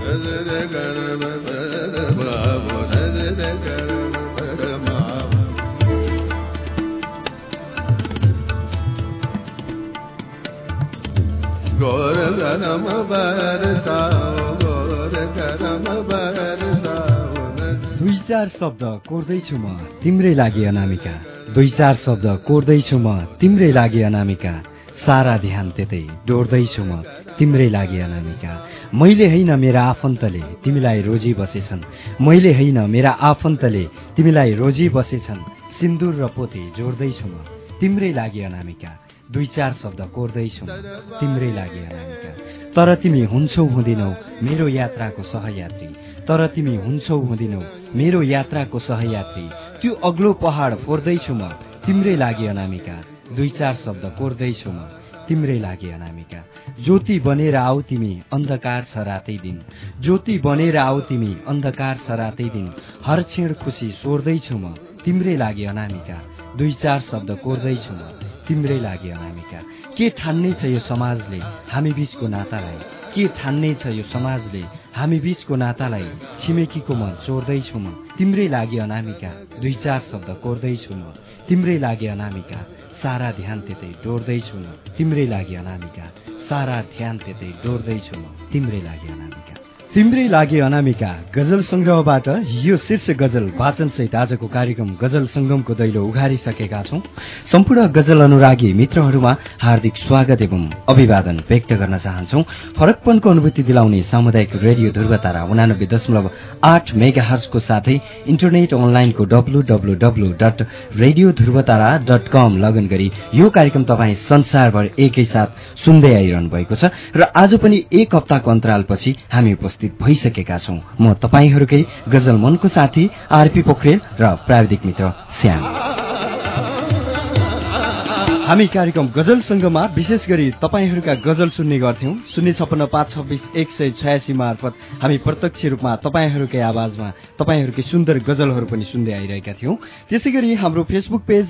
दुई चार शब्द कोर्दैछु म तिम्रै लागि अनामिका, दुई चार शब्द कोर्दैछु म तिम्रै लागि अनामिका, सारा ध्यान त्यतै डोर्दैछु म तिम्रै लागि अनामिका। मैले होइन मेरा आफन्तले तिमीलाई रोजी बसेछन्, मैले होइन मेरा आफन्तले तिमीलाई रोजी बसेछन्, सिन्दुर र पोते जोड्दैछु म तिम्रै लागि अनामिका, दुई चार शब्द कोर्दैछु म तिम्रै लागि अनामिका। तर तिमी हुन्छौ हुँदिनौ मेरो यात्राको सहयात्री, तर तिमी हुन्छौ हुँदिनौ मेरो यात्राको सहयात्री, त्यो अग्लो पहाड फोर्दैछु म तिम्रै लागि अनामिका, दुई चार शब्द कोर्दैछु म तिम्रै लागि अनामिका। ज्योति बनेर आऊ तिमी अन्धकार छ रातै दिन, ज्योति बनेर आऊ तिमी अन्धकार छ रातै दिन, हर क्षण खुसी सोर्दैछु म तिम्रै लागि अनामिका, दुई चार शब्द कोर्दैछु म तिम्रै लागि अनामिका। के ठान्ने छ यो समाजले हामी बीचको नातालाई, के ठान्ने छ यो समाजले हामी बीचको नातालाई, छिमेकीको मन चोर्दैछु म तिम्रै लागि अनामिका, दुई चार शब्द कोर्दैछु म तिम्रै लागि अनामिका, सारा ध्यान त्यतै डोर्दैछु म तिम्रै लागि अनामिका, सारा ध्यान त्यतै डोर्दैछु म तिम्रै लागि अनामिका। तिम्रै लागि अनामिका गजल संग्रहबाट यो शीर्ष गजल वाचन सहित आजको कार्यक्रम गजल संगमको दैलो उघारिसकेका छौं। सम्पूर्ण गजल अनुरागी मित्रहरूमा हार्दिक स्वागत एवं अभिवादन व्यक्त गर्न चाहन्छौ। फरकपनको अनुभूति दिलाउने सामुदायिक रेडियो ध्रुवतारा 89.8 मेगाहर्जको साथै इन्टरनेट अनलाइनको www.radiodhruvtara.com लगइन गरी यो कार्यक्रम तपाईँ संसारभर एकैसाथ सुन्दै आइरहनु भएको छ र आज पनि एक हप्ताको अन्तरालपछि हामी उपस्थित भइसकेका छौं। म तपाईहरूकै गजल मनको साथी आरपी पोखरेल र प्राविधिक मित्र श्याम। हामी कार्यक्रम गजल संगममा विशेष गरी तपाईहरूका गजल सुन्ने गर्थ्यौं। 056-526-186 मार्फत हामी प्रत्यक्ष रूपमा तपाईहरूकै आवाजमा तपाईहरूकै सुन्दर गजलहरू पनि सुन्दै आइरहेका थियौं। त्यसैगरी हाम्रो फेसबुक पेज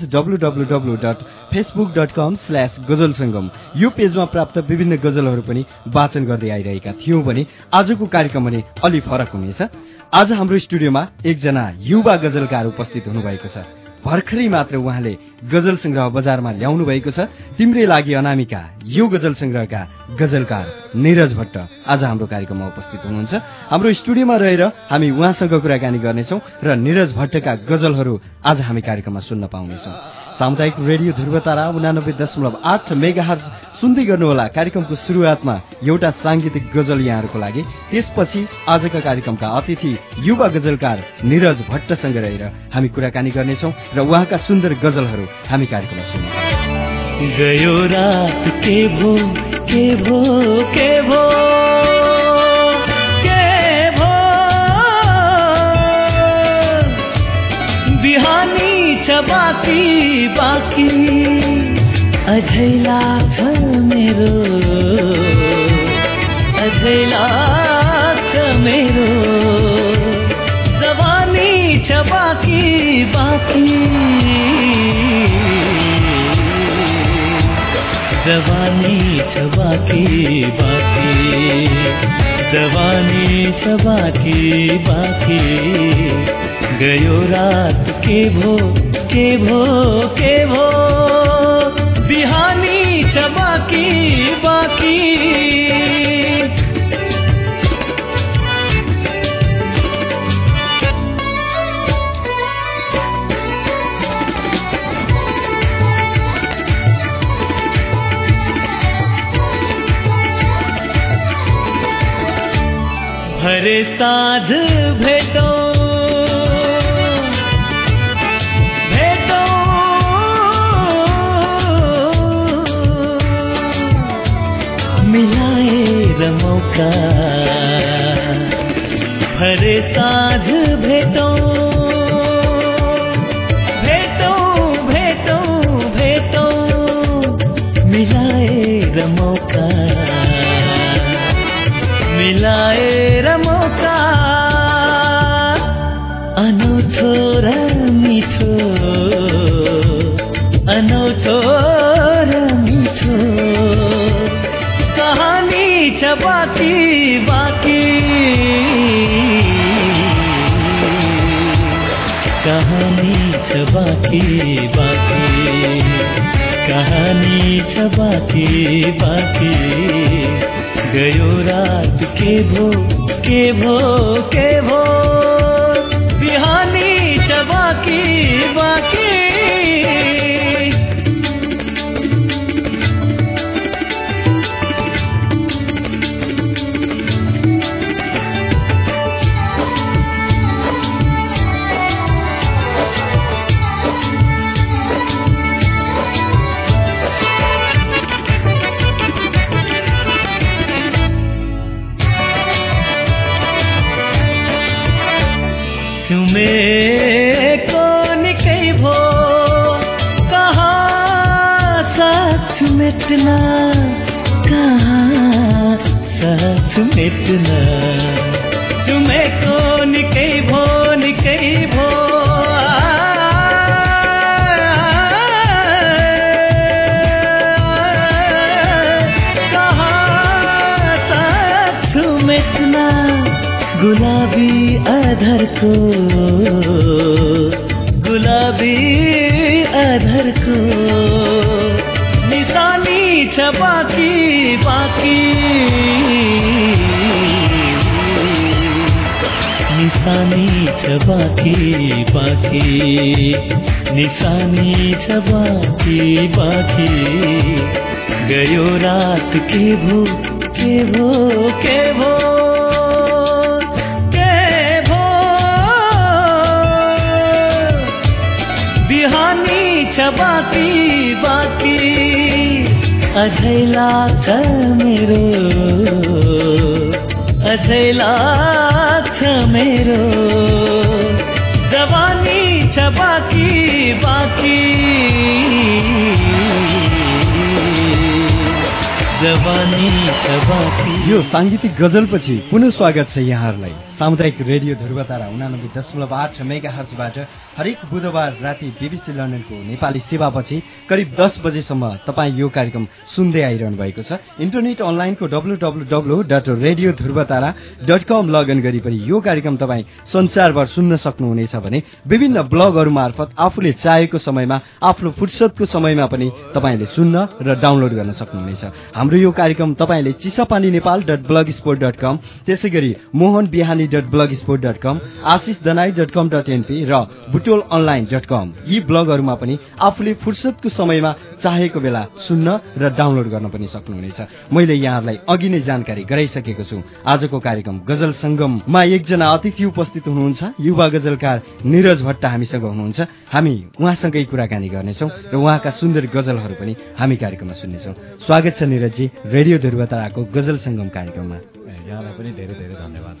www.facebook.com/गजलसंगम यो पेजमा प्राप्त विभिन्न गजलहरू पनि वाचन गर्दै आइरहेका थियौं भने आजको कार्यक्रम पनि अलि फरक हुनेछ। आज हाम्रो स्टुडियोमा एकजना युवा गजलकार उपस्थित हुनुभएको छ। भर्खरै मात्र उहाँले गजल संग्रह बजारमा ल्याउनु भएको छ। तिम्रै लागि अनामिका यो गजल संग्रहका गजलकार निरज भट्ट आज हाम्रो कार्यक्रममा उपस्थित हुनुहुन्छ। हाम्रो स्टुडियोमा रहेर हामी उहाँसँग कुराकानी गर्नेछौं र निरज भट्टका गजलहरू आज हामी कार्यक्रममा सुन्न पाउनेछौं। सामुदायिक रेडियो ध्रुवतारा 89.8 मेगाहर्ज सुन्दै गर्नुहोला। कार्यक्रमको सुरुवातमा एउटा सांगीतिक गजल यहाँहरूको लागि, त्यसपछि आजका कार्यक्रमका अतिथि युवा गजलकार निरज भट्टसँग रहेर हामी कुराकानी गर्नेछौं र उहाँका सुन्दर गजलहरू हामी कार्यक्रममा सुन्नेछौं। गयो रात के भो के भो के भो के भो, बिहानी छ बाँकी बाँकी, अझै लाग्छ मेरो, अझै लाग्छ मेरो, जवानी छ बाँकी बाँकी, जवानी छ बाँकी बाँकी, जवानी छ बाँकी बाँकी, गयो रात के भो के भो के भो, बिहानी छ बाँकी बाँकी। भरे साँझ भेटौं मिलाएर मौका, भरे साँझ भेटौं भेटौं भेटौं भेटौं, मिलाएर मौका, मिलाएर मौका, अनौठो र मिठो, अनौठो र मिठो, कहानी छ बाँकी बाँकी, छ बाँकी बाँकी कहानी छ बाँकी बाँकी गयो रात के भो के भो के भो बिहानी छ बाँकी बाँकी तुमेको निकै भो कहाँ साथ मेट्न कहाँ साथ मेट्न तुमेको निकै भो गुलाबी अधरको निशानी छ बाँकी बाँकी निशानी छ बाँकी बाँकी निशानी छ बाँकी बाँकी गयो रात के भो के भो के भो बाँकी बाँकी अझै लाग्छ मेरो जवानी छ बाँकी बाँकी जवानी छ बाँकी। यो सांगीतिक गजलपछि पुनः स्वागत छ यहाँहरूलाई सामुदायिक रेडियो ध्रुवतारा 89.8 मेगाहर्जबाट हरेक बुधबार राति बीबीसी लन्डनको नेपाली सेवापछि करिब 10 बजेसम्म तपाईँ यो कार्यक्रम सुन्दै आइरहनु भएको छ। इन्टरनेट अनलाइनको www.radiodhruvataरा.com लगइन गरी पनि यो कार्यक्रम तपाईँ संसारभर सुन्न सक्नुहुनेछ भने विभिन्न ब्लगहरू मार्फत आफूले चाहेको समयमा आफ्नो फुर्सदको समयमा पनि तपाईँले सुन्न र डाउनलोड गर्न सक्नुहुनेछ। हाम्रो यो कार्यक्रम तपाईँले चिसापानीनेपाल.blogspot.com त्यसैगरी mohanbihani.blogspot.com ashisdanai.com.np र butoonline.com यी ब्लगहरूमा पनि आफूले फुर्सदको समयमा चाहेको बेला सुन्न र डाउनलोड गर्न पनि सक्नुहुनेछ। मैले यहाँहरूलाई अघि नै जानकारी गराइसकेको छु। आजको कार्यक्रम गजल संगममा एकजना अतिथि उपस्थित हुनुहुन्छ, युवा गजलकार निरज भट्ट हामीसँग हुनुहुन्छ। हामी उहाँसँगै कुराकानी गर्नेछौँ र उहाँका सुन्दर गजलहरू पनि हामी कार्यक्रममा सुन्नेछौँ। स्वागत छ निरजजी रेडियो ध्रुवताराको गजल संगम कार्यक्रममा। यहाँलाई पनि धेरै धेरै धन्यवाद छ।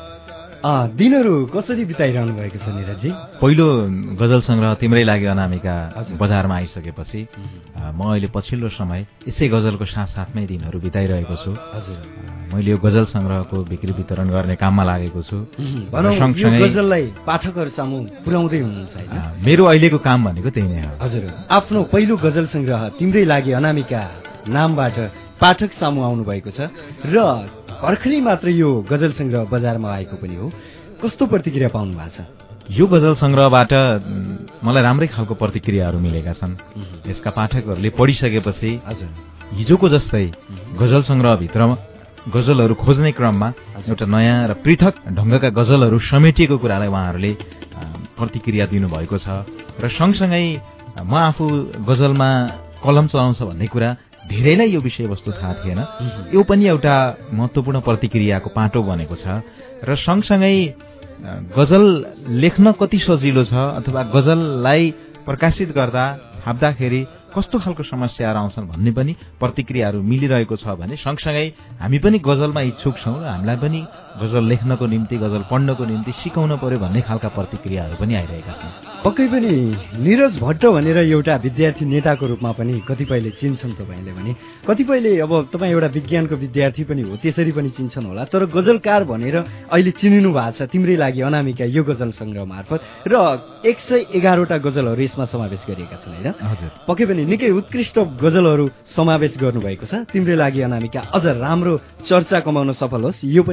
दिनहरू कसरी बिताइरहनु भएको छ निरजजी? पहिलो गजल संग्रह तिम्रै लागि अनामिका बजारमा आइसकेपछि म अहिले पछिल्लो समय यसै गजलको साथसाथमै दिनहरू बिताइरहेको छु। हजुर, मैले यो गजल संग्रहको बिक्री वितरण गर्ने काममा लागेको छु। गजललाई पाठकहरू सामु पुर्याउँदै हुनुहुन्छ हैन? मेरो अहिलेको काम भनेको त्यही नै हो। हजुर, आफ्नो पहिलो गजल संग्रह तिम्रै लागि अनामिका नामबाट पाठक सामु आउनु भएको छ र भर्खरै मात्र यो गजल संग्रह बजारमा आएको पनि हो। कस्तो प्रतिक्रिया पाउनु भएको छ? यो गजल संग्रहबाट मलाई राम्रै खालको प्रतिक्रियाहरू मिलेका छन्। यसका पाठकहरूले पढिसकेपछि हजुर हिजोको जस्तै गजल संग्रहभित्र गजलहरू खोज्ने क्रममा एउटा नयाँ र पृथक ढंगका गजलहरू समेटिएको कुरालाई उहाँहरूले प्रतिक्रिया दिनुभएको छ र सँगसँगै म आफू गजलमा कलम चलाउँछ भन्ने कुरा धेरैलाई यो विषयवस्तु थाहा थिएन। यो पनि एउटा महत्त्वपूर्ण प्रतिक्रियाको पाटो बनेको छ र सँगसँगै गजल लेख्न कति सजिलो छ अथवा गजललाई प्रकाशित गर्दा छाप्दाखेरि कस्तो खालको समस्याहरू आउँछन् भन्ने पनि प्रतिक्रियाहरू मिलिरहेको छ भने सँगसँगै हामी पनि गजलमा इच्छुक छौँ र हामीलाई पनि गजल लेख्नको निम्ति गजल पढ्नको निम्ति सिकाउन पर्यो भन्ने खालका प्रतिक्रियाहरू पनि आइरहेका छन्। पक्कै पनि निरज भट्ट भनेर एउटा विद्यार्थी नेताको रूपमा पनि कतिपयले चिन्छन् तपाईँले भने, कतिपयले अब तपाईँ एउटा विज्ञानको विद्यार्थी पनि हो त्यसरी पनि चिन्छन् होला, तर गजलकार भनेर अहिले चिनिनु भएको छ तिम्रै लागि अनामिका यो गजल संग्रह मार्फत र 111वटा गजलहरू यसमा समावेश गरिएका छन् हैन? हजुर, पक्कै पनि निकै उत्कृष्ट गजलहरू समावेश गर्नुभएको छ। तिम्रै लागि अनामिका अझ राम्रो चर्चा कमाउन सफल होस्, यो पनि हाम्रो शुभ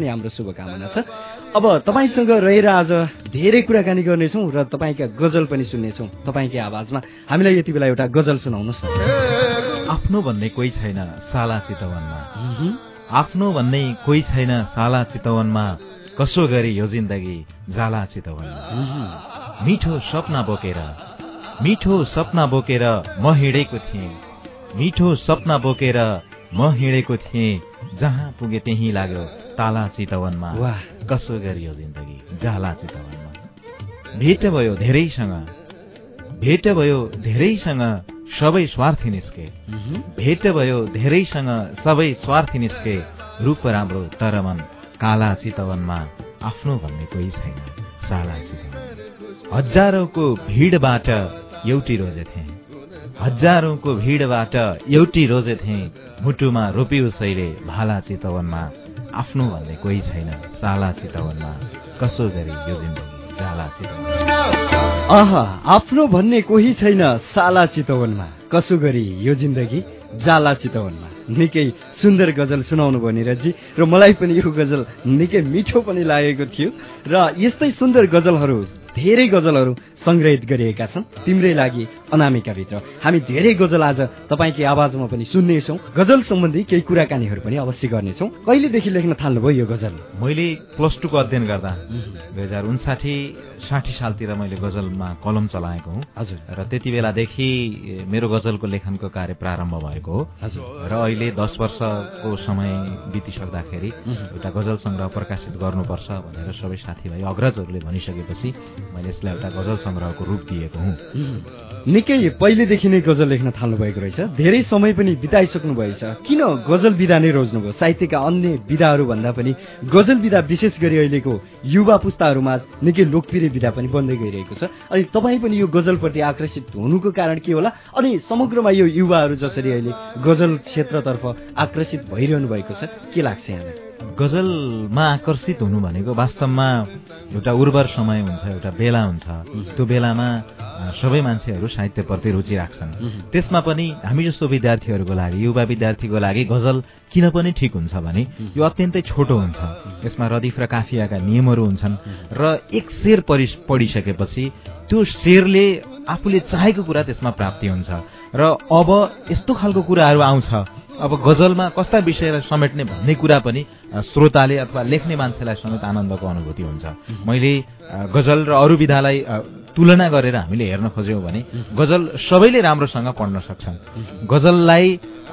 शुभकामना छ। अब तपाईसँग रहेर आज धेरै कुराकानी गर्नेछौँ र तपाईँका गजल पनि सुन्नेछौँ तपाईँकै आवाजमा। हामीलाई यति बेला एउटा गजल सुनाउनुहोस् न। आफ्नो भन्ने कोही छैन साला चितवनमा, आफ्नो भन्ने कोही छैन साला चितवनमा, कसो गरी यो जिन्दगी जाला चितवनमा। मिठो सपना बोकेर म हिँडेको थिएँ, मिठो सपना बोकेर म हिँडेको थिएँ, जहाँ पुगे त्यही लाग्यो ताला चितवनमा, कसो गरी यो जिन्दगी जाला चितवनमा। भेट भयो धेरैसँग सबै स्वार्थी निस्के, भेट भयो धेरैसँग सबै स्वार्थी निस्के, रूप राम्रो तर मन काला चितवनमा, आफ्नो भन्ने कोही छैन साला चितवनमा। हजारौंको भिडबाट एउटी रोजेथे, मुटुमा रोपी उसैले भाला चितवनमा, आफ्नो भन्ने कोही छैन साला चितवनमा, कसो गरी यो जिन्दगी जाला चितवनमा। आफ्नो भन्ने कोही छैन साला चितवनमा, कसो गरी यो जिन्दगी जाला चितवनमा। निकै सुन्दर गजल सुनाउनु भयो निरजी, र मलाई पनि यो गजल निकै मिठो पनि लागेको थियो। र यस्तै सुन्दर गजलहरू, धेरै गजलहरू संग्रहित गरिएका छन् तिम्रै लागि अनामिकाभित्र। हामी धेरै गजल आज तपाईँकै आवाजमा पनि सुन्नेछौँ, गजल सम्बन्धी केही कुराकानीहरू पनि अवश्य गर्नेछौँ। कहिलेदेखि लेख्न थाल्नुभयो यो गजल? मैले +2 को अध्ययन गर्दा 2059-60 सालतिर मैले गजलमा कलम चलाएको हुँ। हजुर। र त्यति बेलादेखि मेरो गजलको लेखनको कार्य प्रारम्भ भएको हो। हजुर। र अहिले 10 वर्षको समय बितिसक्दाखेरि एउटा गजल संग्रह प्रकाशित गर्नुपर्छ भनेर सबै साथीभाइ अग्रजहरूले भनिसकेपछि मैले यसलाई एउटा गजल संग्रहको रूप दिएको हुँ। निकै पहिलेदेखि नै गजल लेख्न थाल्नु भएको रहेछ, धेरै समय पनि बिताइसक्नु भएछ। किन गजल विधा नै रोज्नुभयो? साहित्यका अन्य विधाहरू भन्दा पनि गजल विधा विशेष गरी अहिलेको युवा पुस्ताहरूमा निकै लोकप्रिय विधा पनि बन्दै गइरहेको छ। अनि तपाईँ पनि यो गजलप्रति आकर्षित हुनुको कारण के होला? अनि समग्रमा यो युवाहरू जसरी अहिले गजल क्षेत्रतर्फ आकर्षित भइरहनु भएको छ, के लाग्छ यहाँलाई? गजलमा आकर्षित हुनु भनेको वास्तवमा एउटा उर्वर समय हुन्छ, एउटा बेला हुन्छ। त्यो बेलामा सबै मान्छेहरू साहित्यप्रति रुचि राख्छन्। त्यसमा पनि हामी जस्तो विद्यार्थीहरूको लागि, युवा विद्यार्थीको लागि गजल किन पनि ठिक हुन्छ भने यो अत्यन्तै छोटो हुन्छ, यसमा रदिफ र काफियाका नियमहरू हुन्छन्, र एक शेर पढिसकेपछि त्यो शेरले आफूले चाहेको कुरा त्यसमा प्राप्ति हुन्छ। र अब यस्तो खालको कुराहरू आउँछ, अब गजलमा कस्ता विषयलाई समेट्ने भन्ने कुरा पनि श्रोताले अथवा लेख्ने मान्छेलाई समेत आनन्दको अनुभूति हुन्छ। मैले गजल र अरू विधालाई तुलना गरेर हामीले हेर्न खोज्यौँ भने गजल सबैले राम्रोसँग पढ्न सक्छन्। गजललाई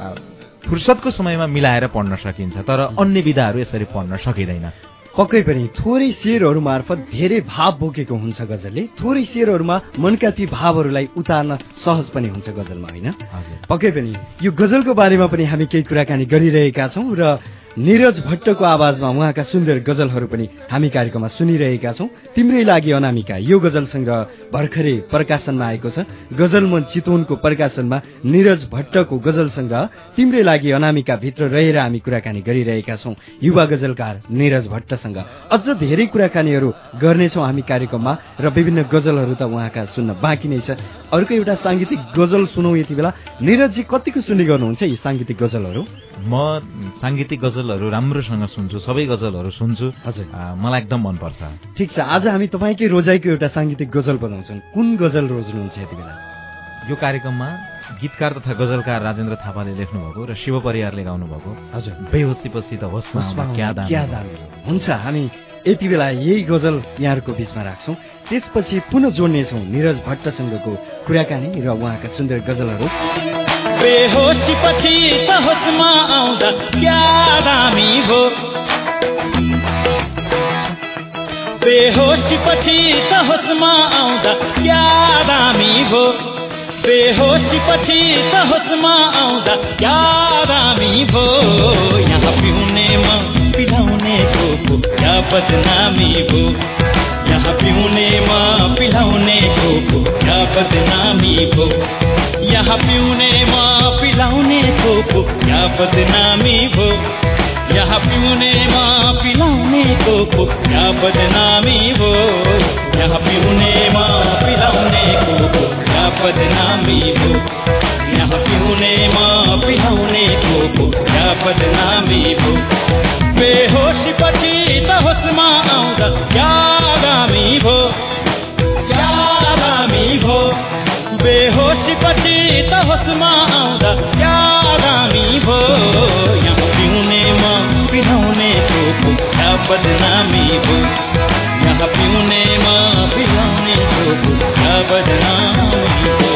फुर्सदको समयमा मिलाएर पढ्न सकिन्छ, तर अन्य विधाहरू यसरी पढ्न सकिँदैन। पक्कै पनि थोरै शेरहरू मार्फत धेरै भाव बोकेको हुन्छ गजलले। थोरै शेरहरूमा मनका ती भावहरूलाई उतार्न सहज पनि हुन्छ गजलमा, होइन? पक्कै पनि यो गजलको बारेमा पनि हामी केही कुराकानी गरिरहेका छौँ र नीरज भट्टको आवाजमा उहाँका सुन्दर गजलहरू पनि हामी कार्यक्रममा सुनिरहेका छौँ। तिम्रै लागि अनामिका यो गजल संग्रह भर्खरै प्रकाशनमा आएको छ। गजल मन चितवनको प्रकाशनमा नीरज भट्टको गजल संग्रह तिम्रै लागि अनामिका भित्र रहेर हामी कुराकानी गरिरहेका छौँ युवा गजलकार नीरज भट्टसँग। अझ धेरै कुराकानीहरू गर्नेछौँ हामी कार्यक्रममा र विभिन्न गजलहरू त उहाँका सुन्न बाँकी नै छ। अर्को एउटा सांगीतिक गजल सुनौ यति बेला। नीरजजी कतिको सुन्ने गर्नुहुन्छ यी सांगीतिक गजलहरू? म सांगीतिक गजलहरू राम्रोसँग सुन्छु, सबै गजलहरू सुन्छु। हजुर, मलाई एकदम मनपर्छ। ठिक छ, आज हामी तपाईँकै रोजाइको एउटा सांगीतिक गजल बजाउँछौँ। कुन गजल रोज्नुहुन्छ यति बेला? यो कार्यक्रममा गीतकार तथा गजलकार राजेन्द्र थापाले लेख्नु भएको र शिव परियारले गाउनु भएको हजुर बेहोसीपछि त होसमा क्या दाम हुन्छ। हामी यति बेला यही गजल यहाँहरूको बीचमा राख्छौँ, त्यसपछि पुनः जोड्नेछौँ नीरज भट्टसँगको कुराकानी र उहाँका सुन्दर गजलहरू। बेहोसी पछि त होसमा आउँदा क्या दामी हो, बेहोसी पछि त होसमा आउँदा क्या दामी हो, बेहोसी पछि त होसमा आउँदा क्या दामी हो। यहाँ पिउनेमा पिलाउनेको क्या बदनामी हो, यहाँ पिउनेमा पिलाउनेको क्या बदनामी हो, यहाँ पिउनेमा पिलाउनेको क्या बदनामी हो, यहाँ पिउनेमा पिलाउनेको क्या बदनामी हो, यहाँ पिउनेमा पिलाउनेको क्या बदनामी हो, यहाँ पिउनेमा पिलाउनेको क्या बदनामी हो। बेहोसी पछि त होसमा आउँदा यादामी भो बेहोसीपछि त होसमा आउँदा यादामी भो यहाँ पिउनेमा पिलाउनेको क्या बदनामी भो यहाँ पिउनेमा पिलाउनेको क्या बदनामी भो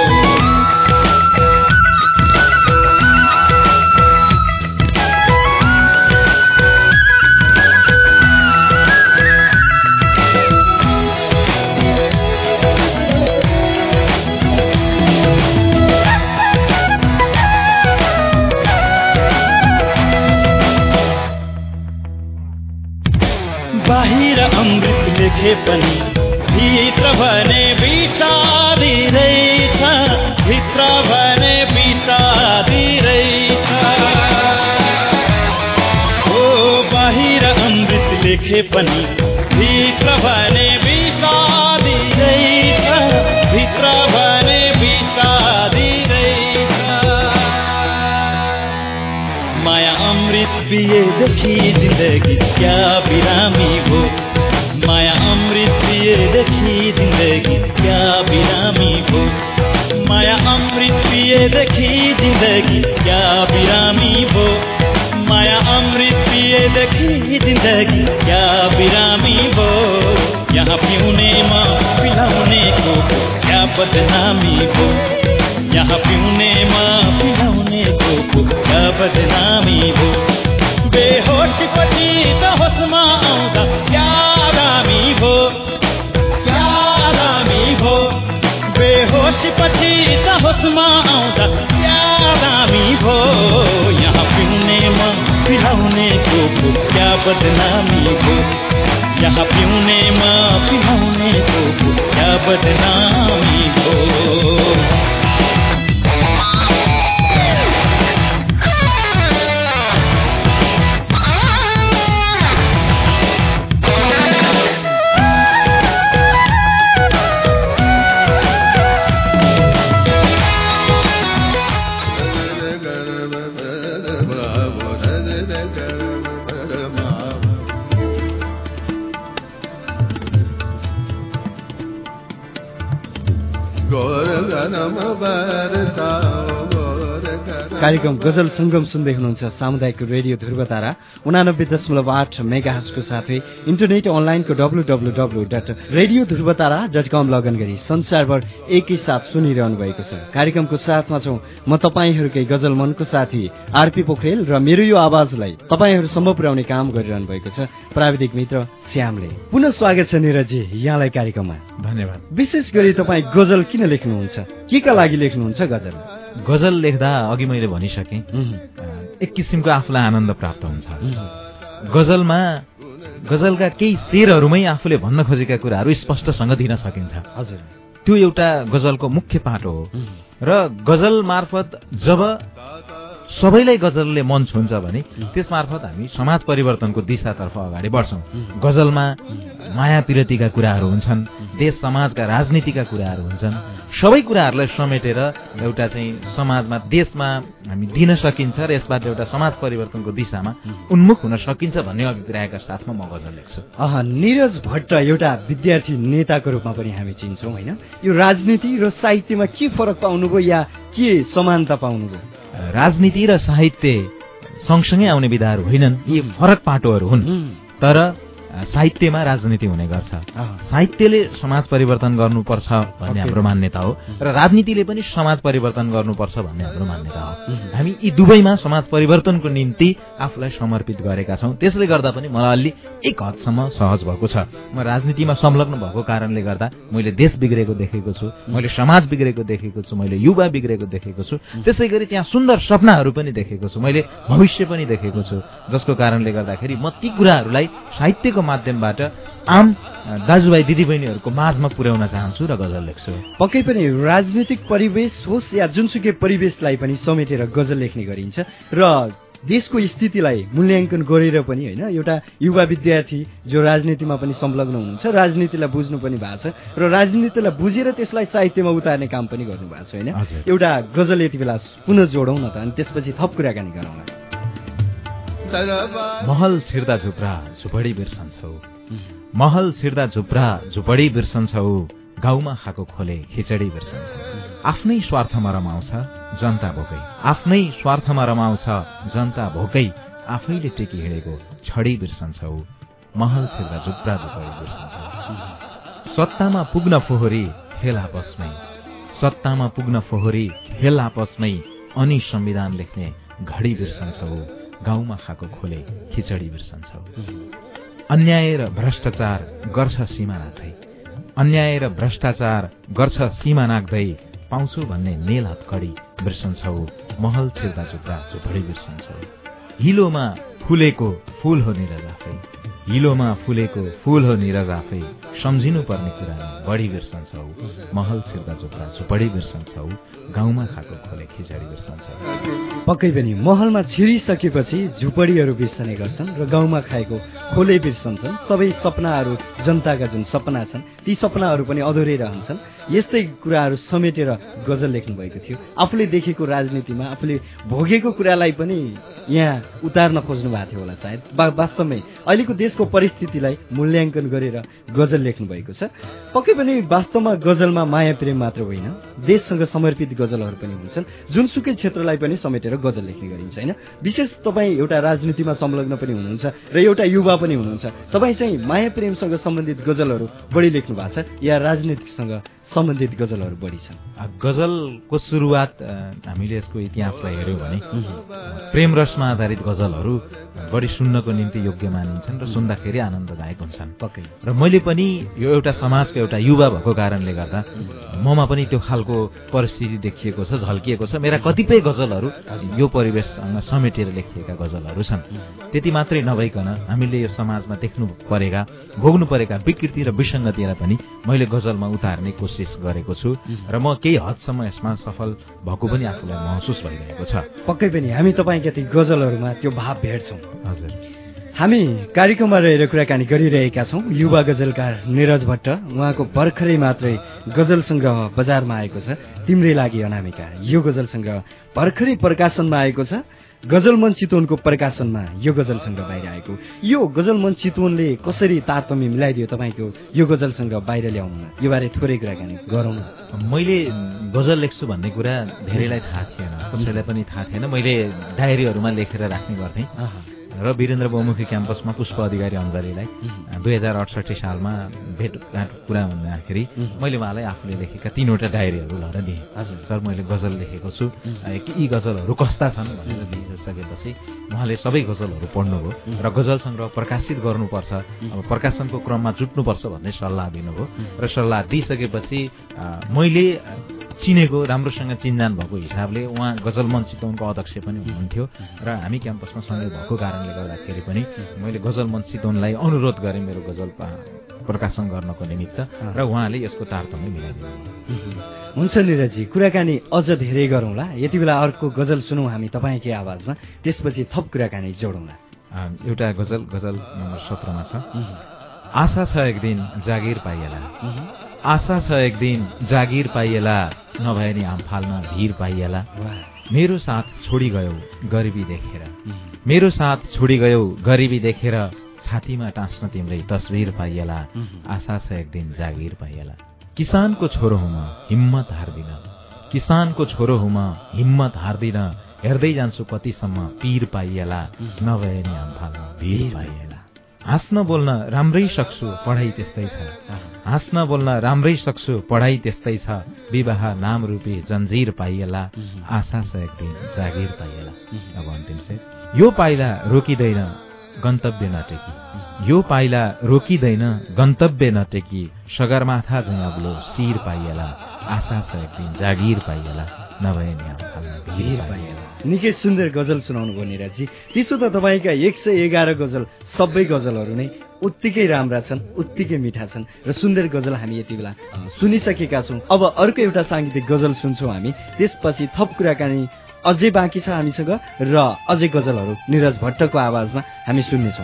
बाहिर अमृत लेखे पनि भित्र भने विषादी रहेछ भित्र भने विषादी रहेछ ओ बाहिर अमृत लेखे पनि भित्र भने विषादी रहेछ भित्र भने विषादी रहेछ माया अमृत पिएदेखि जिन्दगी क्या बिरामी भो माया अमृत पिएदेखि जिन्दगी क्या बिरामी भो माया अमृत पिएदेखि जिन्दगी क्या बिरामी भो माया अमृत पिएदेखि जिन्दगी क्या बिरामी भो यहाँ पिउनेमा पिलाउनेको क्या बदनामी भो यहाँ पिउनेमा पिलाउनेको क्या बदनामी भो बेहोसीपछि त होसमा आउँदा यादामी भो बेहोसीपछि त होसमा आउँदा यादामी भो यहाँ पिउनेमा पिलाउनेको क्या बदनामी भो यहाँ पिउनेमा पिलाउनेको क्या बदनामी भो कार्यक्रम गजल संगम सुन्दै हुनुहुन्छ सामुदायिक रेडियो ध्रुवतारा 89.8 मेगाहर्जको साथै इन्टरनेट अनलाइनको www.radiodhruvtara.com लगइन गरी संसारभर एकैसाथ सुनिरहनु भएको छ। कार्यक्रमको साथमा छौं म तपाईहरूकै गजल मनको साथी आरपी पोखरेल र मेरो यो आवाजलाई तपाईहरूसम्म पुर्याउने काम गरिरहनु भएको छ प्राविधिक मित्र श्यामले। पुनः स्वागत छ निरजी यहाँलाई कार्यक्रममा। धन्यवाद। विशेष गरी तपाईँ गजल किन लेख्नुहुन्छ, केका लागि लेख्नुहुन्छ गजल? गजल लेख्दा अघि मैले भनिसकेँ एक किसिमको आफूलाई आनन्द प्राप्त हुन्छ। गजलका केही शेरहरूमै आफूले भन्न खोजेका कुराहरू स्पष्टसँग दिन सकिन्छ। हजुर, त्यो एउटा गजलको मुख्य पाटो हो। र गजल मार्फत जब सबैलाई गजलले मन छुन्छ भने त्यस मार्फत हामी समाज परिवर्तनको दिशातर्फ अगाडि बढ्छौँ। गजलमा माया पिरतीका कुराहरू हुन्छन्, देश समाजका राजनीतिका कुराहरू हुन्छन्। सबै कुराहरूलाई समेटेर एउटा चाहिँ समाजमा देशमा हामी दिन सकिन्छ र यसबाट एउटा समाज परिवर्तनको दिशामा उन्मुख हुन सकिन्छ भन्ने अभिप्रायका साथमा म गजल लेख्छु। नीरज भट्ट एउटा विद्यार्थी नेताको रूपमा पनि हामी चिन्छौँ होइन? यो राजनीति र साहित्यमा के फरक पाउनुभयो या के समानता पाउनुभयो? राजनीति र साहित्य सँगसँगै आउने विधाहरू होइनन्, यी फरक पाटोहरू हुन्। तर साहित्यमा राजनीति हुने गर्छ। साहित्यले समाज परिवर्तन गर्नुपर्छ भन्ने हाम्रो मान्यता हो र राजनीतिले पनि समाज परिवर्तन गर्नुपर्छ भन्ने हाम्रो मान्यता हो। हामी यी दुवैमा समाज परिवर्तनको निम्ति आफूलाई समर्पित गरेका छौँ। त्यसले गर्दा पनि मलाई अलि एक हदसम्म सहज भएको छ। म राजनीतिमा संलग्न भएको कारणले गर्दा मैले देश बिग्रेको देखेको छु, मैले समाज बिग्रेको देखेको छु, मैले युवा बिग्रेको देखेको छु। त्यसै गरी त्यहाँ सुन्दर सपनाहरू पनि देखेको छु, मैले भविष्य पनि देखेको छु, जसको कारणले गर्दाखेरि म ती कुराहरूलाई साहित्यको माध्यमबाट आम दाजुभाइ दिदीबहिनीहरूको माझमा पुर्याउन चाहन्छु र गजल लेख्छु। पक्कै पनि राजनीतिक परिवेश होस् या जुनसुकै परिवेशलाई पनि समेटेर गजल लेख्ने गरिन्छ र देशको स्थितिलाई मूल्याङ्कन गरेर पनि होइन, एउटा युवा विद्यार्थी जो राजनीतिमा पनि संलग्न हुनुहुन्छ, राजनीतिलाई बुझ्नु पनि भएको छ र राजनीतिलाई बुझेर त्यसलाई साहित्यमा उतार्ने काम पनि गर्नुभएको छ होइन? एउटा गजल यति बेला पुनः जोडौँ न त, अनि त्यसपछि थप कुराकानी गरौँ न। महल छिर्दा झुप्रा झुपडी बिर्सन्छौ, महल छिर्दा झुप्रा झुपडी बिर्सन्छौ, गाउँमा खाएको खोले खिचडी बिर्सन्छौ। आफ्नै स्वार्थमा रमाउँछ जनता भोकै, आफ्नै स्वार्थमा रमाउँछ जनता भोकै, आफैले टेकी हिँडेको छडी बिर्सन्छौ, महल छिर्दा झुप्रा झुपडी बिर्सन्छौ। सत्तामा पुग्न फोहोरी खेल आपसमै, सत्तामा पुग्न फोहोरी खेल आपसमै, अनि संविधान लेख्ने घडी बिर्सन्छौ, गाउँमा खाएको खोले खिचडी बिर्सन्छौ। अन्याय र भ्रष्टाचार गर्छ सीमा नाग्दै, अन्याय र भ्रष्टाचार गर्छ सीमा नाग्दै, पाउँछु भन्ने नेल हतकडी बिर्सन्छौ, महल छिर्दा झुप्रा झुपडी बिर्सन्छौ। हिलोमा फुलेको फूल हो निरज आफै, हिलोमा फुलेको फूल हो निरज आफै, सम्झिनु पर्ने कुरा बढी बिर्सन्छौ, महल छिर्दा झुप्रा झुपडी बिर्सन्छौ, गाउँमा खाएको खोले खिचडी बिर्सन्छौ। पक्कै पनि महलमा छिरिसकेपछि झुपडीहरू बिर्सने गर्छन् र गाउँमा खाएको खोले बिर्सन्छन्। सबै सपनाहरू, जनताका जुन सपना छन् ती सपनाहरू पनि अधुरै रहन्छन्। यस्तै कुराहरू समेटेर गजल लेख्नु भएको थियो। आफूले देखेको राजनीतिमा, आफूले भोगेको कुरालाई पनि यहाँ उतार्न खोज्नु भएको थियो होला सायद। वास्तवमै अहिलेको देशको परिस्थितिलाई मूल्याङ्कन गरेर गजल लेख्नु भएको छ। पक्कै पनि वास्तवमा गजलमा माया प्रेम मात्र होइन, देशसँग समर्पित गजलहरू पनि हुन्छन्, जुनसुकै क्षेत्रलाई पनि समेटेर गजल लेख्ने गरिन्छ होइन। विशेष तपाईँ एउटा राजनीतिमा संलग्न पनि हुनुहुन्छ र एउटा युवा पनि हुनुहुन्छ। तपाईँ चाहिँ माया प्रेमसँग सम्बन्धित गजलहरू बढी लेख्नु भएको छ या राजनीतिसँग सम्बन्धित गजलहरू बढी छन्? गजलको सुरुवात हामीले यसको इतिहासलाई हेऱ्यौँ भने प्रेम रसमा आधारित गजलहरू बढी सुन्नको निम्ति योग्य मानिन्छन् र सुन्दाखेरि आनन्ददायक हुन्छन्। पक्कै। र मैले पनि यो एउटा समाजको एउटा युवा भएको कारणले गर्दा ममा पनि त्यो खालको परिस्थिति देखिएको छ, झल्किएको छ। मेरा कतिपय गजलहरू यो परिवेशसँग समेटेर लेखिएका गजलहरू छन्। त्यति मात्रै नभइकन हामीले यो समाजमा देख्नु परेका, भोग्नु परेका विकृति र विसङ्गतिलाई पनि मैले गजलमा उतार्ने कोसिस गरेको छु र म केही हदसम्म यसमा सफल भएको पनि आफूलाई महसुस भइरहेको छ। पक्कै पनि हामी तपाईँका ती गजलहरूमा त्यो भाव भेट्छौँ। हजुर, हामी कार्यक्रममा रहेर कुराकानी गरिरहेका छौँ युवा गजलकार निरज भट्ट। उहाँको भर्खरै मात्रै गजल सङ्ग्रह बजारमा आएको छ, तिम्रै लागि अनामिका। यो गजल सङ्ग्रह भर्खरै प्रकाशनमा आएको छ। गजल मन चितवनको प्रकाशनमा यो गजल सङ्ग्रह बाहिर आएको। यो गजल मन चितवनले कसरी तारतम्य मिलाइदियो तपाईँको यो गजल सङ्ग्रह बाहिर ल्याउनुमा? यो बारे थोरै कुराकानी गरौँ न। मैले गजल लेख्छु भन्ने कुरा धेरैलाई थाहा थिएन, कसैलाई पनि थाहा थिएन। मैले डायरीहरूमा लेखेर राख्ने गर्थेँ र वीरेन्द्र बहुमुखी क्याम्पसमा पुष्प अधिकारी अञ्जलीलाई 2068 सालमा भेटघाट कुरा हुँदाखेरि मैले उहाँलाई आफूले लेखेका 3वटा डायरीहरू लिएर दिएँ। सर, मैले गजल लेखेको छु, यी गजलहरू कस्ता छन् भनेर दिइसकेपछि उहाँले सबै गजलहरू पढ्नुभयो र गजल सङ्ग्रह प्रकाशित गर्नुपर्छ, अब प्रकाशनको क्रममा जुट्नुपर्छ भन्ने सल्लाह दिनुभयो र सल्लाह दिइसकेपछि मैले चिनेको, राम्रोसँग चिन्जान भएको हिसाबले उहाँ गजल मन चितवनको अध्यक्ष पनि हुनुहुन्थ्यो र हामी क्याम्पसमा सँगै भएको कारणले गर्दाखेरि पनि मैले गजल मन चितवनलाई अनुरोध गरेँ मेरो गजल प्रकाशन गर्नको निमित्त र उहाँले यसको तारतम्य मिलाइदिनु। हुन्छ निरजी, कुराकानी अझ धेरै गरौँला। यति बेला अर्को गजल सुनौँ हामी तपाईँकै आवाजमा, त्यसपछि थप कुराकानी जोडौँला। एउटा गजल नम्बर 17 मा छ। आशा छ एक दिन जागिर पाइएला, आशा छ एक दिन जागिर पाइएला, नभए नि आम्फालमा भिर पाइएला। मेरो साथ छोडी गयो गरिबी देखेर, मेरो साथ छोडी गयो गरिबी देखेर, छातीमा टाँस्न तिम्रै तस्बिर पाइएला। आशा छ एक दिन जागिर पाइएला। किसानको छोरो हुँ म हिम्मत हार्दिन, किसानको छोरो हुँ म हिम्मत हार्दिन, हेर्दै जान्छु कतिसम्म पीर पाइएला, नभए नि आम्फालमा भिर पाइएला। हाँस्न बोल्न राम्रै सक्छु पढाइ त्यस्तै छ, हाँस्न बोल्न राम्रै सक्छु पढाइ त्यस्तै छ, विवाह नाम रूपी जन्जिर पाइएला। आशा छ एक दिन जागिर पाइएला। अब अन्तिम से यो पाइला रोकिँदैन गन्तव्य नटेकी, यो पाइला रोकिँदैन गन्तव्य नटेकी, सगरमाथा झैँ अग्लो शिर पाइएला। आशा छ एक दिन जागिर पाइएला, नभए नि आम्फालमा भिर पाइएला। निकै सुन्दर गजल सुनाउनु भयो निरजी। त्यसो त तपाईँका 111 गजल सबै गजलहरू नै उत्तिकै राम्रा छन्, उत्तिकै मिठा छन् र सुन्दर गजल हामी यति बेला सुनिसकेका छौँ। अब अर्को एउटा साङ्गीतिक गजल सुन्छौँ हामी, त्यसपछि थप कुराकानी अझै बाँकी छ हामीसँग र अझै गजलहरू निरज भट्टको आवाजमा हामी सुन्नेछौँ।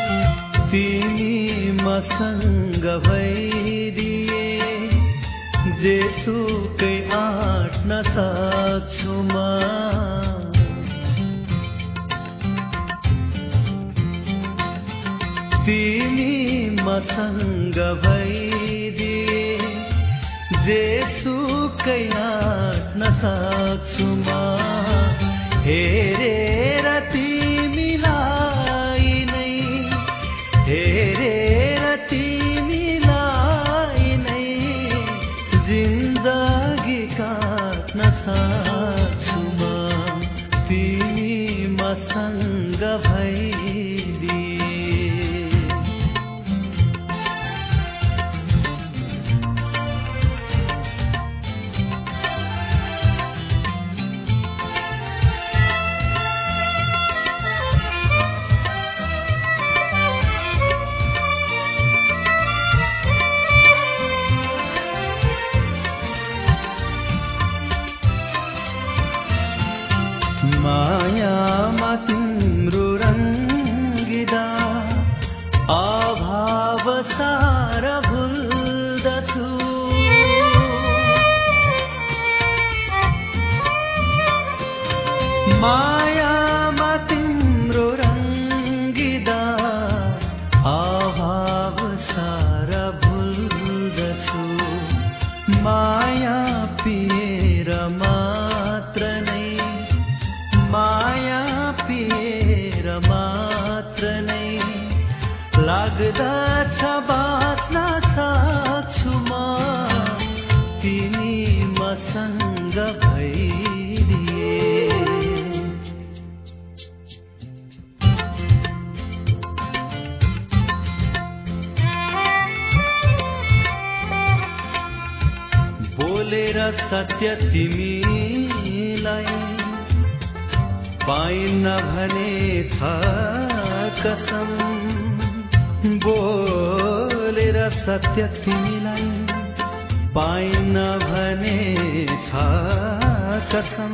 तिमी मसँग भइदिए जेसुकै आँट्न सक्छु म, तिमी मसँग भइदिए जेसुकै नाट्न सक्छु म हेरेर तिमीलाई नै हेरेर तिमीलाई नै जिन्दगी काट्न सक्छु म तिमी मसँग भइदिए मायामा तिम्रो रङ्गिदा अभाव सारा भुल्दछु मायामा तिम्रो रङ्गिदा अभाव सारा भुल्दछु माया पिएर मात्र नै माया पिएर मात्र नै लाग्दछ बाँच्न सक्छु म तिमी मसँग भइदिए बोलेर सत्य तिमीलाई पाइन भने छ कसम बोलेर सत्य तिमीलाई पाइन भने छ कसम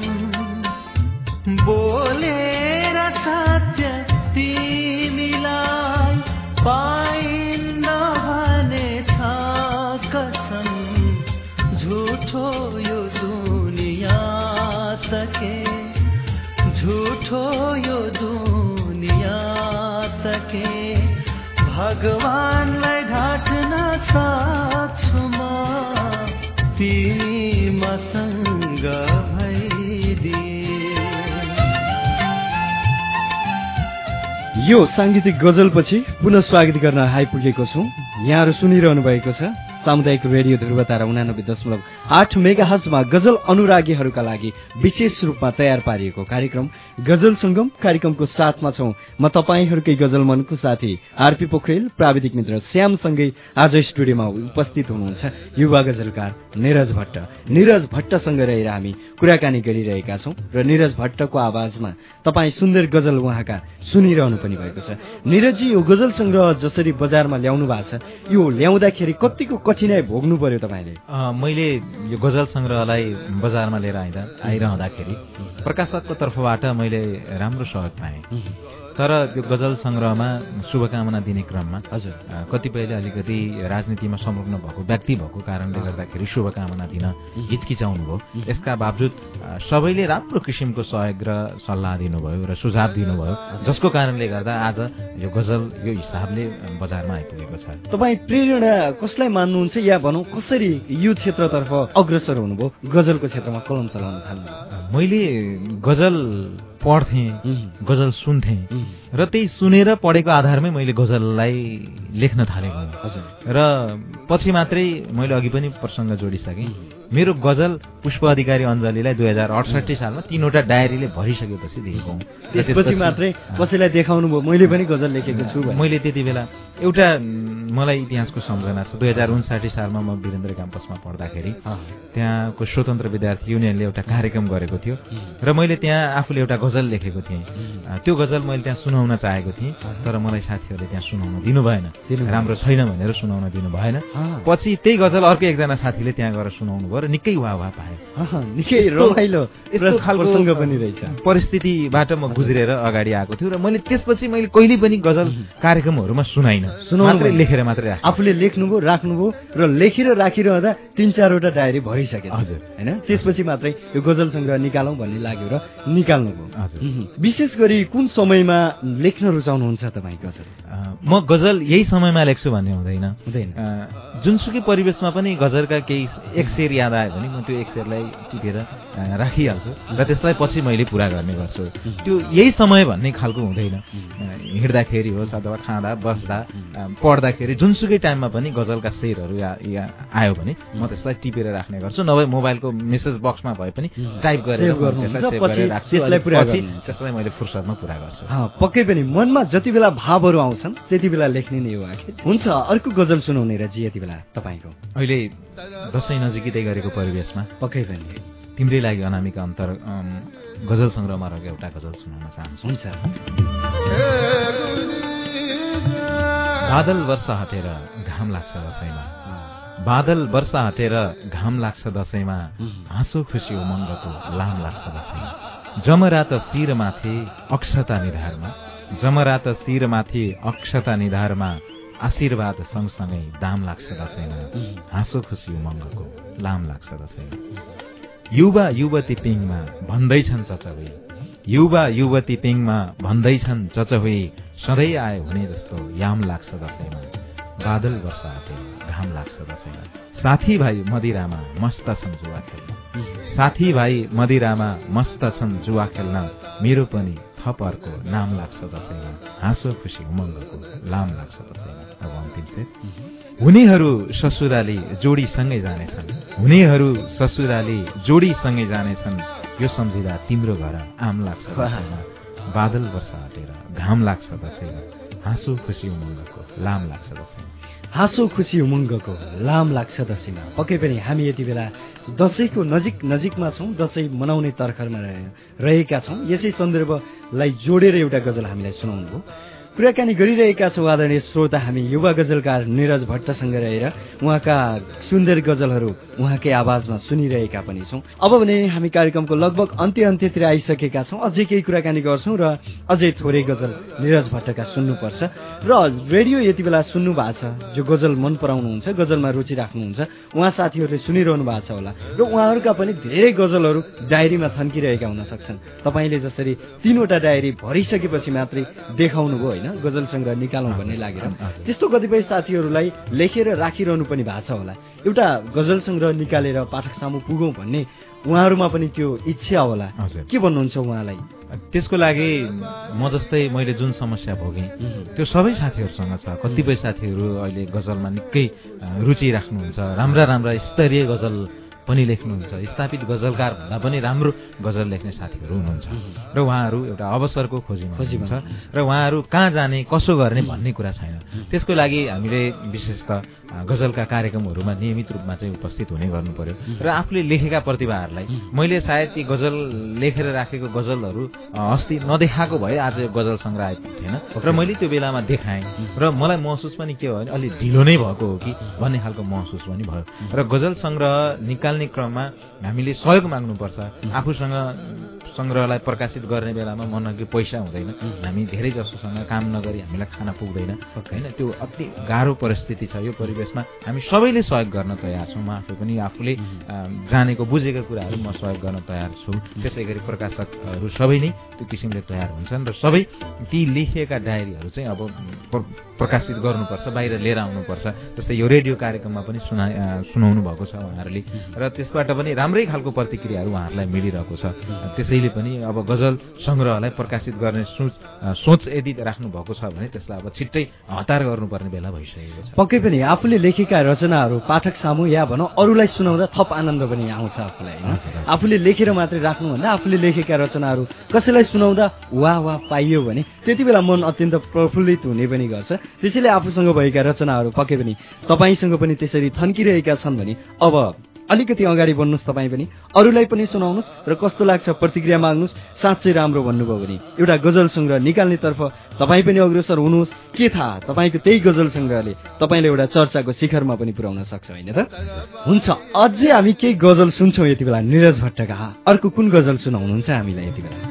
बोलेर सत्य तिमीलाई पाइन भने छ कसम झुठो यो दुनिया तके झूठो यो दुनिया तके भगवानलाई ढाट्न सक्छु म तिमी मसँग भइदिए यो सांगीतिक गजलपछि पुनः स्वागत गर्न आइपुगेको छु। यहाँहरू सुनिरहनु भएको छ सामुदायिक रेडियो ध्रुवतारा 89.8 मेगाहर्जमा गजल अनुरागीहरूका लागि विशेष रूपमा तयार पारिएको कार्यक्रम गजल संगम। कार्यक्रमको साथमा छौं म तपाईहरूकै गजल मनको साथी आरपी पोखरेल, प्राविधिक मित्र श्यामसँगै आज स्टुडियोमा उपस्थित हुनुहुन्छ युवा गजलकार निरज भट्ट। निरज भट्टसँग रहेर हामी कुराकानी गरिरहेका छौं र निरज भट्टको आवाजमा तपाईँ सुन्दर गजल उहाँका सुनिरहनु पनि भएको छ। निरजजी, यो गजल संग्रह जसरी बजारमा ल्याउनु भएको छ यो ल्याउँदाखेरि कतिको कठिनाई भोग्नु पर्यो तपाईले? मैले यो गजल संग्रहलाई बजारमा लिएर आइरहँदाखेरि प्रकाशकको तर्फबाट मैले राम्रो सहयोग पाएँ। तर यो गजल संग्रहमा शुभकामना दिने क्रममा हजुर कतिपयले अलिकति राजनीतिमा संलग्न भएको व्यक्ति भएको कारणले गर्दाखेरि शुभकामना दिन हिचकिचाउनु भयो। यसका बावजुद सबैले राम्रो किसिमको सहयोग र सल्लाह दिनुभयो र सुझाव दिनुभयो, जसको कारणले गर्दा आज यो गजल यो हिसाबले बजारमा आइपुगेको छ। तपाईँ प्रेरणा कसलाई मान्नुहुन्छ या भनौँ कसरी यो क्षेत्रतर्फ अग्रसर हुनुभयो, गजलको क्षेत्रमा कलम चलाउन थाल्नुभयो? मैले गजल पढ्थेँ, गजल सुन्थेँ र त्यही सुनेर पढेको आधारमै मैले गजललाई लेख्न थालेको र पछि मात्रै मैले अघि पनि प्रसङ्ग जोडिसकेँ। मेरो गजल पुष्प अधिकारी अञ्जलीलाई 2068 सालमा 3वटा डायरीले भरिसकेपछि दिएको हुँ। त्यसपछि मात्रै कसैलाई देखाउनु भयो मैले पनि गजल लेखेको छु। मैले त्यति बेला एउटा मलाई इतिहासको सम्झना छ। 2059 सालमा म वीरेन्द्र क्याम्पसमा पढ्दाखेरि त्यहाँको स्वतन्त्र विद्यार्थी युनियनले एउटा कार्यक्रम गरेको थियो र मैले त्यहाँ आफूले एउटा गजल लेखेको थिएँ। त्यो गजल मैले त्यहाँ सुनाउन चाहेको थिएँ, तर मलाई साथीहरूले त्यहाँ सुनाउन दिनु भएन, राम्रो छैन भनेर सुनाउन दिनु भएन। पछि त्यही गजल अर्को एकजना साथीले त्यहाँ गएर सुनाउनु भयो र निकै वाह पाएँ। निकै रमाइलो प्रसङ्ग पनि रहेछ। परिस्थितिबाट म गुज्रेर अगाडि आएको थियो र मैले त्यसपछि मैले कहिले पनि गजल कार्यक्रमहरूमा सुनाइनँ, मात्रै लेखेर मात्रै आफूले लेख्नुभयो राख्नुभयो र लेखेर राखिरहँदा 3-4वटा डायरी भरिसके हजुर हैन त्यसपछि मात्रै यो गजल संग्रह निकालौं भन्ने लाग्यो र निकाल्नुभयो हजुर विशेष गरी कुन समयमा लेख्न रुचाउनुहुन्छ तपाईँ गजल म गजल यही समयमा लेख्छु भन्ने हुँदैन जुनसुकै परिवेशमा पनि गजलका केही एक शेर याद आयो भने म त्यो एक शेरलाई टिपेर राखिहाल्छु र त्यसलाई पछि मैले पुरा गर्ने गर्छु त्यो यही समय भन्ने खालको हुँदैन हिँड्दाखेरि होस् अथवा खाँदा बस्दा पढ्दाखेरि जुनसुकै टाइममा पनि गजलका शेरहरू आयो भने म त्यसलाई टिपेर राख्ने गर्छु नभए मोबाइलको मेसेज बक्समा भए पनि टाइप गरेर त्यसलाई मैले फुर्सदमा पुरा गर्छु पक्कै पनि मनमा जति बेला भावहरू आउँछन् त्यति बेला लेख्ने नै हो आखिर हुन्छ अर्को गजल सुनाउने र जी यति बेला तपाईँको अहिले दशैं नजिकै गरेको परिवेशमा पक्कै पनि तिम्रै लागि अनामिका अन्तर गजल संग्रहमा रहेको एउटा गजल सुनाउन चाहन्छु हुन्छ बादल वर्षा हटेर घाम लाग्छ दशैंमा बादल वर्षा हटेर घाम लाग्छ दशैंमा हाँसो खुसी उमङ्गको लाम लाग्छ दशैंमा जमरात शिरमाथि अक्षता निधारमा जमरात शिरमाथि अक्षता निधारमा आशीर्वाद सँगसँगै दाम लाग्छ दशैंमा हाँसो खुसी उमङ्गको लाम लाग्छ दशैंमा युवा युवती पिङमा भन्दैछन् चचहुई युवा युवती पिङमा भन्दैछन् चचहुई सधैँ आयो हुने जस्तो याम लाग्छ दशैंमा बादल वर्षा हटे घाम लाग्छ दशैंमा साथीभाइ मदिरामा मस्त छन् जुवा खेल्न साथीभाइ मदिरामा मस्त छन् जुवा खेल्न मेरो पनि थप अर्को नाम लाग्छ दशैंमा हाँसो खुसी उमङ्गको लाम लाग्छ दशैंमा अब अन्तिम से हुनेहरू ससुराली जोडीसँगै जानेछन् हुनेहरू ससुराली जोडीसँगै जानेछन् यो सम्झिँदा तिम्रो घर आम लाग्छ दशैंमा बादल वर्षा हटेर घाम लाग्छ दशैंमा हाँसो खुसी उमङ्गको लाम लाग्छ दशैंमा हाँसो खुसी उमङ्गको लाम लाग्छ दशैंमा पक्कै पनि हामी यति बेला दशैंको नजिकमा छौं दशैं मनाउने तर्खरमा रहेका छौं यसै सन्दर्भलाई जोडेर एउटा गजल हामीलाई सुनाउनु भयो कुराकानी गरिरहेका छौं आदरणीय श्रोता हामी युवा गजलकार निरज भट्टसँग रहेर उहाँका सुन्दर गजलहरू उहाँकै आवाजमा सुनिरहेका पनि छौं अब भने हामी कार्यक्रमको लगभग अन्त्यतिर आइसकेका छौं अझै केही कुराकानी गर्छौं र अझै थोरै गजल निरज भट्टका सुन्नुपर्छ र रेडियो यति बेला सुन्नु भएको छ जो गजल मन पराउनुहुन्छ गजलमा रुचि राख्नुहुन्छ उहाँ साथीहरूले सुनिरहनु भएको छ होला र उहाँहरूका पनि धेरै गजलहरू डायरीमा थन्किरहेका हुन सक्छन् तपाईले जसरी 3वटा डायरी भरिसकेपछि मात्रै देखाउनु भयो गजल संग्रह निकालौं भन्ने लागेर त्यस्तो कतिपय साथीहरूलाई लेखेर राखिरहनु पनि भएको छ होला एउटा गजल संग्रह निकालेर पाठक सामु पुगौं भन्ने उहाँहरूमा पनि त्यो इच्छा होला के भन्नुहुन्छ उहाँलाई त्यसको लागि म जस्तै मैले जुन समस्या भोगेँ त्यो सबै साथीहरूसँग छ कतिपय साथीहरू अहिले गजलमा निकै रुचि राख्नुहुन्छ राम्रा स्तरीय गजल पनि लेख्नुहुन्छ स्थापित गजलकार भन्दा पनि राम्रो गजल लेख्ने साथीहरू हुनुहुन्छ र उहाँहरू एउटा अवसरको खोजीमा हुनुहुन्छ र उहाँहरू कहाँ जाने कसो गर्ने भन्ने कुरा छैन त्यसको लागि हामीले विशेषतः गजलका कार्यक्रमहरूमा नियमित रूपमा चाहिँ उपस्थित हुने गर्नु पर्यो र आफूले लेखेका प्रतिभाहरूलाई मैले सायद ती गजल लेखेर राखेको गजलहरू अस्ति नदेखाएको भए आज गजल संग्रह थिएन र मैले त्यो बेलामा देखाएँ र मलाई महसुस पनि के भयो भने अलि ढिलो नै भएको हो कि भन्ने खालको महसुस पनि भयो र गजल संग्रह निकाल्ने क्रममा हामीले सहयोग माग्नुपर्छ आफूसँग संग्रहलाई प्रकाशित गर्ने बेलामा मनकी पैसा हुँदैन हामी धेरै जसोसँग काम नगरी हामीलाई खाना पुग्दैन हैन त्यो अति गाह्रो परिस्थिति छ यो परिवेशमा हामी सबैले सहयोग गर्न तयार छौं म आफै पनि आफूले जानेको बुझेको कुराहरू म सहयोग गर्न तयार छु त्यसैगरी प्रकाशकहरू सबै नै त्यो किसिमले तयार हुन्छन् र सबै ती लेखिएका डायरीहरू चाहिँ अब प्रकाशित गर्नुपर्छ बाहिर लिएर आउनुपर्छ जस्तै यो रेडियो कार्यक्रममा पनि सुनाउनु भएको छ उहाँहरूले र त्यसबाट पनि राम्रै खालको प्रतिक्रियाहरू उहाँहरूलाई मिलिरहेको छ त्यसैले पनि अब गजल संग्रहलाई प्रकाशित गर्ने सोच यदि राख्नु भएको छ भने त्यसलाई अब छिट्टै हतार गर्नुपर्ने बेला भइसकेको छ पक्कै पनि आफूले लेखेका रचनाहरू पाठक सामु या भनौं अरूलाई सुनाउँदा थप आनन्द पनि आउँछ आफूलाई हैन आफूले लेखेर मात्रै राख्नु भन्दा आफूले लेखेका रचनाहरू कसैलाई सुनाउँदा वाह पाइयो भने त्यति बेला मन अत्यन्त प्रफुल्लित हुने पनि गर्छ त्यसैले आफूसँग भएका रचनाहरू पक्कै पनि तपाईसँग पनि त्यसरी थन्किरहेका छन् भने अब अलिकति अगाडि बढ्नुस् तपाईं पनि अरूलाई पनि सुनाउनुस् र कस्तो लाग्छ प्रतिक्रिया माग्नुस् साँच्चै राम्रो भन्नुभयो भने एउटा गजल संग्रह निकाल्नेतर्फ तपाईं पनि अग्रसर हुनुहोस् के थाहा तपाईंको त्यही गजल संग्रहले तपाईंले एउटा चर्चाको शिखरमा पनि पुर्याउन सक्छ हैन त हुन्छ अझै हामी केही गजल सुन्छौं यति बेला निरज भट्टका अर्को कुन गजल सुनाउनुहुन्छ हामीलाई यति बेला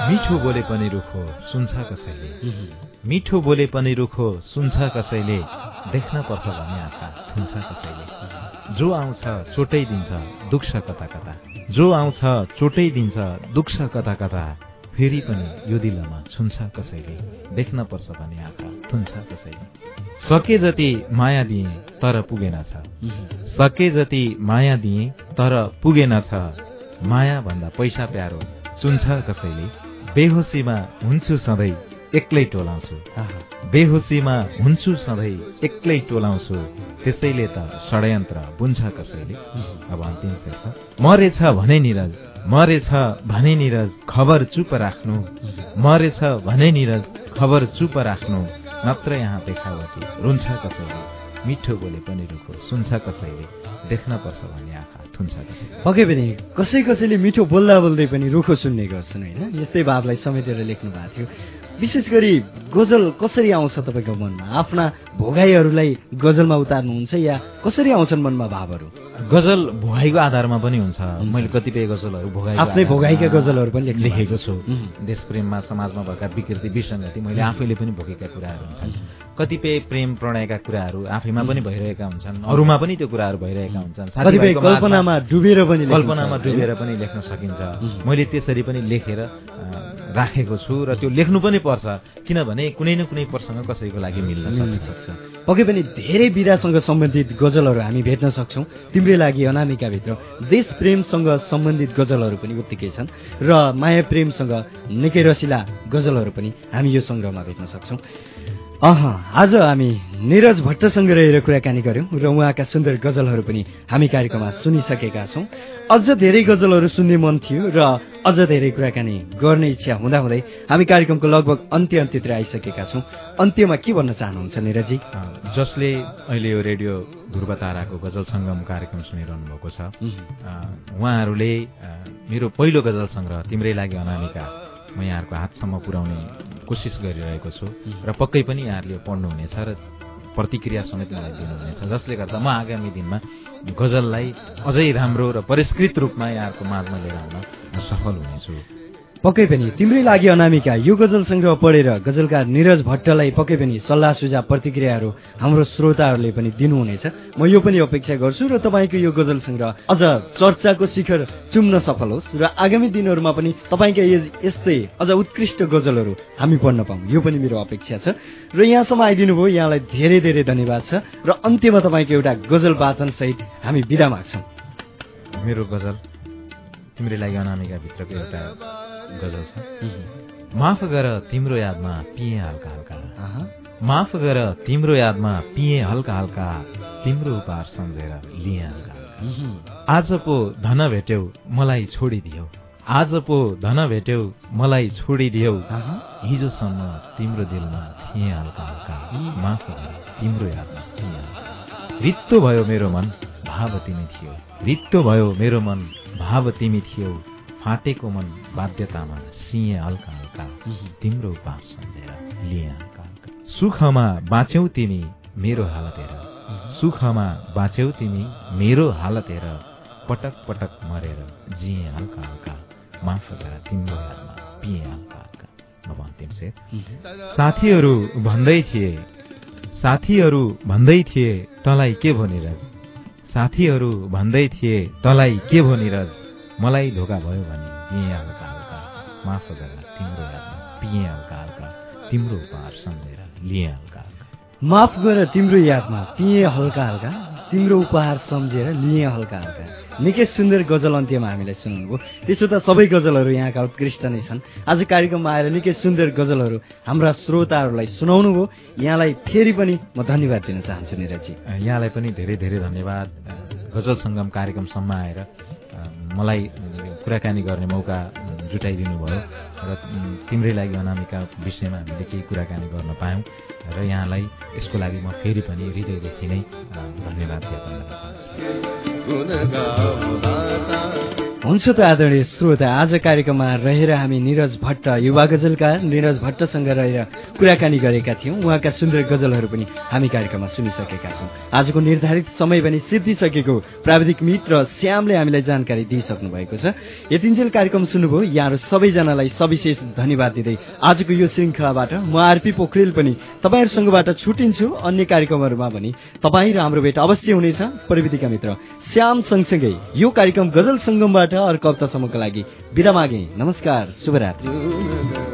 मिठो बोले पनि रुखो सुन्छ कसैले, मिठो बोले पनि रुखो सुन्छ कसैले, देख्न पर्छ भने आँखा थुन्छ कसैले। जो आउँछ चोटै दिन्छ दुख्छ कता कता, जो आउँछ चोटै दिन्छ दुख्छ कता कता, फेरि पनि यो दिलमा छुन्छ कसैले, देख्न पर्छ भने आँखा थुन्छ कसैले। सके जति माया दिए तर पुगेन छ, सके जति माया दिए तर पुगेन छ, माया भन्दा पैसा प्यारो चुन्छ कसैले। बेहोसीमा हुन्छु सधैँ एक्लै टोलाउँछु, बेहोसीमा हुन्छु सधैँ एक्लै टोलाउँछु, त्यसैले त षड्यन्त्र बुन्छ कसैले। अब अन्तिम शेर छ। मरेछ भने निरज, मरेछ भने निरज, खबर चुप राख्नु, मरेछ भने निरज, खबर चुप राख्नु, नत्र यहाँ देखावटी रुन्छ कसैले। मिठो बोले पनि रुखो सुन्छ कसैले, देख्न पर्छ भने आँखा थुन्छ कसैले। पक्कै पनि कसैले मिठो बोल्दा बोल्दै पनि रुखो सुन्ने गर्छन् होइन। यस्तै भावलाई समेटेर लेख्नु भएको थियो। विशेष गरी गजल कसरी आउँछ तपाईँको मनमा? आफ्ना भोगाईहरूलाई गजलमा उतार्नुहुन्छ या कसरी आउँछन् मनमा भावहरू? गजल भोगाईको आधारमा पनि हुन्छ। मैले कतिपय गजलहरू आफ्नै भोगाईका गजलहरू पनि लेखेको छु। देशप्रेममा, समाजमा भएका विकृति विसङ्गति मैले आफैले पनि भोगेका कुराहरू हुन्छन्। कतिपय प्रेम प्रणयका कुराहरू आफैमा पनि भइरहेका हुन्छन्, अरूमा पनि त्यो कुराहरू भइरहेका हुन्छन्। कल्पनामा डुबेर पनि लेख्न सकिन्छ। मैले त्यसरी पनि लेखेर राखेको छु र त्यो लेख्नु पनि पर्छ, किनभने कुनै न कुनै प्रसङ्ग कसैको लागि मिल्न सक्छ। पक्कै पनि धेरै विधासँग सम्बन्धित गजलहरू हामी भेट्न सक्छौँ। तिम्रै लागि अनामिकाभित्र देश प्रेमसँग सम्बन्धित गजलहरू पनि उत्तिकै छन् र माया प्रेमसँग निकै रसिला गजलहरू पनि हामी यो सङ्ग्रहमा भेट्न सक्छौँ। आज हामी निरज भट्टसँग रहेर कुराकानी गर्यौं र उहाँका सुन्दर गजलहरू पनि हामी कार्यक्रममा सुनिसकेका छौं। अझ धेरै गजलहरू सुन्ने मन थियो र अझ धेरै कुराकानी गर्ने इच्छा हुँदाहुँदै हामी कार्यक्रमको लगभग अन्त्यतिर आइसकेका छौं। अन्त्यमा के भन्न चाहनुहुन्छ निरजी? जसले अहिले यो रेडियो ध्रुव ताराको गजल संगम कार्यक्रम सुनिरहनु भएको छ, उहाँहरूले मेरो पहिलो गजल संग्रह तिम्रै लागि अनामिका म यहाँहरूको हातसम्म पुर्याउने कोसिस गरिरहेको छु र पक्कै पनि यहाँहरूले पढ्नुहुनेछ र प्रतिक्रिया समेत मलाई दिनुहुनेछ, जसले गर्दा म आगामी दिनमा गजललाई अझै राम्रो र परिष्कृत रूपमा यहाँहरूको माझमा लिएर आउन सफल हुनेछु। पक्कै पनि तिम्रै लागि अनामिका यो गजल संग्रह पढेर गजलकार निरज भट्टलाई पक्कै पनि सल्लाह सुझाव प्रतिक्रियाहरू हाम्रो श्रोताहरूले पनि दिनुहुनेछ। म यो पनि अपेक्षा गर्छु र तपाईँको यो गजल संग्रह अझ चर्चाको शिखर चुम्न सफल होस् र आगामी दिनहरूमा पनि तपाईँका यस्तै अझ उत्कृष्ट गजलहरू हामी पढ्न पाऊँ, यो पनि मेरो अपेक्षा छ। र यहाँसम्म आइदिनु भयो, यहाँलाई धेरै धेरै धन्यवाद छ र अन्त्यमा तपाईँको एउटा गजल वाचन सहित हामी बिदा माग्छौँ। मेरो गजल तिम्रै लागि अनामिका भित्रको एउटा गजल छ। माफ गर तिम्रो यादमा पिए हल्का हल्का, माफ गर तिम्रो यादमा पिए हल्का हल्का, तिम्रो उपहार सम्झेर लिए हल्का हल्का। आज पो धन भेट्यौ मलाई छोडिदियौ, आज पो धन भेट्यौ मलाई छोडिदियौ, हिजोसम्म तिम्रो दिलमा थिए हल्का हल्का, माफ गर तिम्रो यादमा पिए हल्का। रित्तो भयो मेरो मन भाव तिमी थियो, रित्तो भयो मेरो मन भाव तिमी थियौ, फाटेको मन बाध्यतामा सिए हल्का हल्का, तिम्रो उपहार सम्झेर लिए हल्का हल्का। सुखमा बाँच्यौ तिमी मेरो हालत हेर, सुखमा बाँच्यौ तिमी मेरो हालत हेर, पटक पटक मरेर जिए हल्का हल्का, माफ गर तिम्रो यादमा पिए हल्का हल्का। अब अन्तिम शेर। साथीहरू भन्दै थिए, साथीहरू भन्दै थिए तँलाई के भो निरज, साथीहरू भन्दै थिए तँलाई के भो निरज, मलाई धोका भयो भने पिए हल्का हल्का, माफ गर तिम्रो यादमा पिए हल्का हल्का, तिम्रो उपहार सम्झेर लिए हल्का हल्का। माफ गर तिम्रो यादमा पिए हल्का हल्का, तिम्रो उपहार सम्झेर लिए हल्का हल्का। निकै सुन्दर गजल अन्त्यमा हामीलाई सुनाउनुभयो। त्यसो त सबै गजलहरू यहाँका उत्कृष्ट नै छन्। आज कार्यक्रममा आएर निकै सुन्दर गजलहरू हाम्रा श्रोताहरूलाई सुनाउनु भयो। यहाँलाई फेरि पनि म धन्यवाद दिन चाहन्छु निरजी। यहाँलाई पनि धेरै धेरै धन्यवाद। गजल संगम कार्यक्रमसम्म आएर मलाई कुराकानी गर्ने मौका जुटाइदिनु भयो र तिम्रै लागि अनामिका विषयमा हामीले केही कुराकानी गर्न पायौँ र यहाँलाई यसको लागि म फेरि पनि हृदयदेखि नै धन्यवाद ज्ञापन गर्न चाहन्छु। हुन्छ त आदरणीय श्रोता, आज कार्यक्रममा रहेर हामी निरज भट्ट युवा गजलकार निरज भट्टसँग रहेर कुराकानी गरेका थियौँ। उहाँका सुन्दर गजलहरू पनि हामी कार्यक्रममा सुनिसकेका छौँ। आजको निर्धारित समय पनि सिद्धिसकेको प्राविधिक मित्र श्यामले हामीलाई जानकारी दिइसक्नु भएको छ। यतिन्जेल कार्यक्रम सुन्नुभयो, यहाँहरू सबैजनालाई सविशेष धन्यवाद दिँदै आजको यो श्रृङ्खलाबाट म आरपी पोखरेल पनि तपाईँहरूसँगबाट छुटिन्छु। अन्य कार्यक्रमहरूमा पनि तपाईँ र हाम्रो भेट अवश्य हुनेछ। प्रविधिका मित्र श्याम सँगसँगै यो कार्यक्रम गजल सङ्गमबाट अर्को हप्तासम्मको लागि बिदा मागे। नमस्कार, शुभरात्रि।